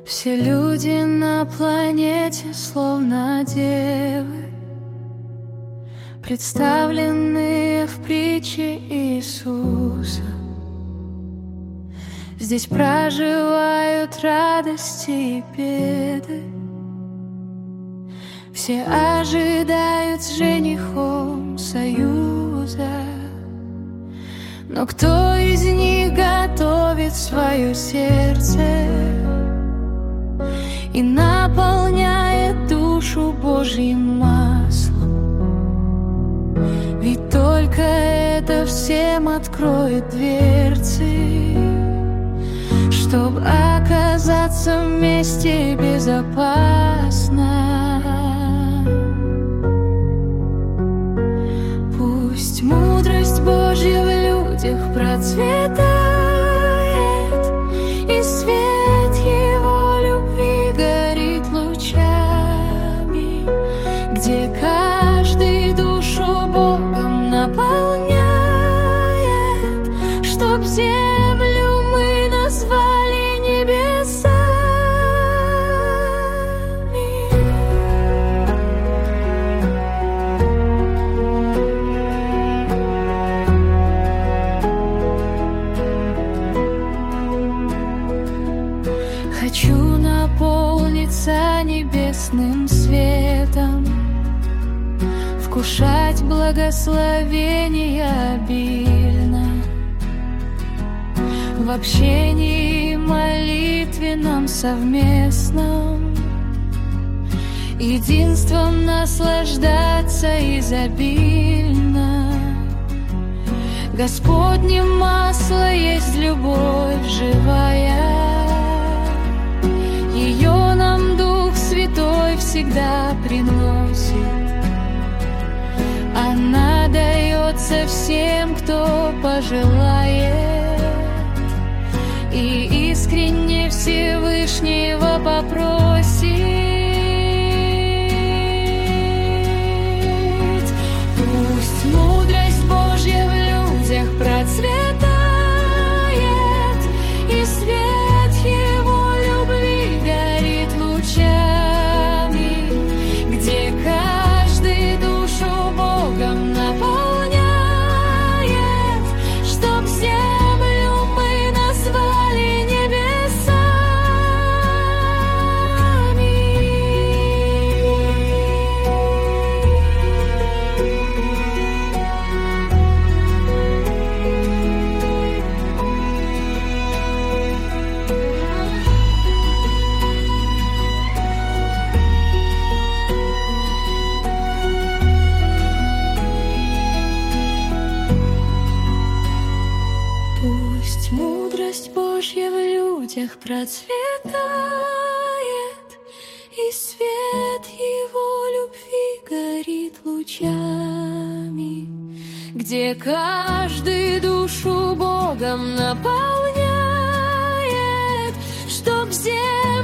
Все люди на планете словно девы, представленные в притче Иисуса. Здесь проживают радости и беды, все ожидают с женихом союза. Но кто из них готовит свое сердце и наполняет душу Божьим маслом? Ведь только это всем откроет дверцы, чтоб оказаться вместе безопасно. Пусть мудрость Божья в людях процветает, и свет Его любви горит лучами, где каждый душу Богом наполняет, чтоб землю мы назвали небесами. Хочу наполниться небесным светом, вкушать благословения обильно, в общении молитвенном совместном, единством наслаждаться изобильно. Господне масло есть любовь живая, ее нам Дух Святой всегда приносит. Она дается всем, кто пожелает, и искренне Всевышнего попросит. Пусть мудрость Божья в людях процветает, и свет Его любви горит лучами, где каждый душу Богом наполняет, чтоб землю мы назвали небесами. Пусть мудрость Божья в людях процветает, и свет Его любви горит лучами, где каждый душу Богом наполняет, чтоб землю